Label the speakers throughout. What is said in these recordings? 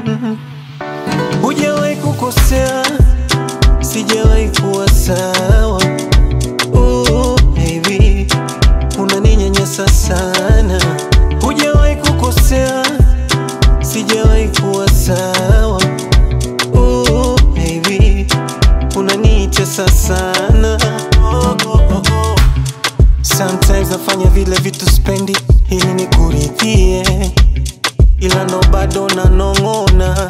Speaker 1: Hujawahi kukosea, sijawahi kuwa sawa. Baby, unaninyanyasa sana. Hujawahi kukosea, sijawahi kuwa sawa. Baby, unanitesa sana. Sometimes nafanya vile vitu spendi ili nikuridhie, ila ndo bado nanong'ona.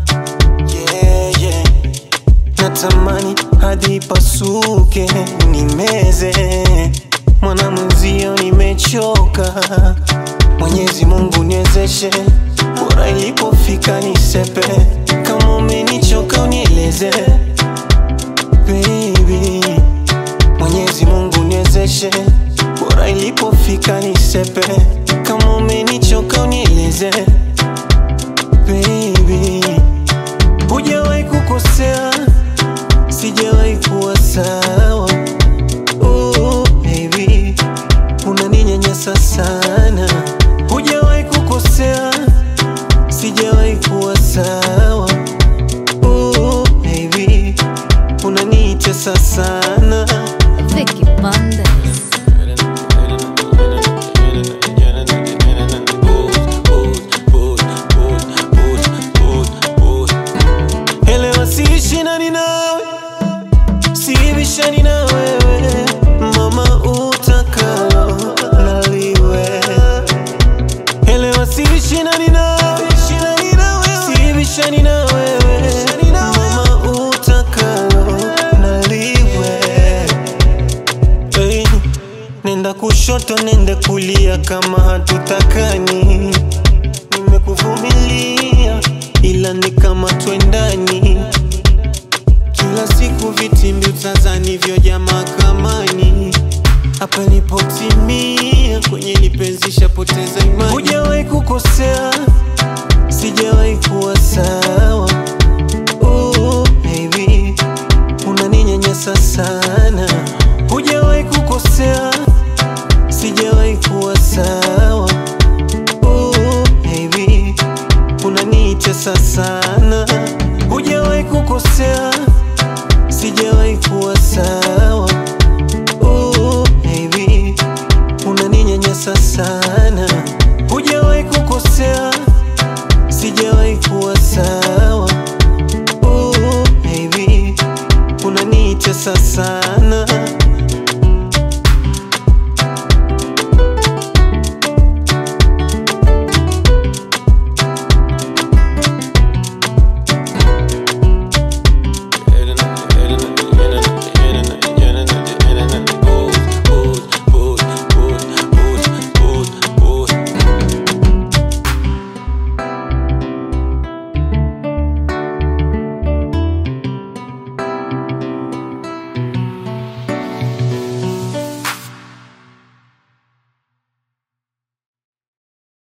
Speaker 1: Natamani hadi pasuke nimeze, mwana mwenzio nimechoka. Mwenyezi Mungu niwezeshe, bora ilipofika nisepe. Kama umenichoka unieleze baby. Mwenyezi Mungu niwezeshe, bora ilipofika nisepe. Kama umenichoka unieleze baby. Hujawahi kukosea, sijawahi kuwa sawa. Baby, unaninyanyasa sana. Hujawahi kukosea, sijawahi kuwa sawa. Baby, unanitesa sana.
Speaker 2: Vicky Bandes.
Speaker 1: Siishi nani nawe, siibishani na wewe. Mama utakalo naliwe. Elewa siishi nani nawe, siibishani na wewe. Mama utakalo naliwe. Hey, nenda kushoto nende kulia kama hatutakani. Nimekuvumilia ila ni kama twendani. Kila siku vitimbi utazani vyoja mahakamani. Hapa nipotimia kwenye nipenzisha poteza imani. Hujawahi kukosea, sijawahi kuwa sawa. Baby, unaninyanyasa sana. Hujawahi kukosea, sijawahi kuwa sawa. Baby, unanitesa sana.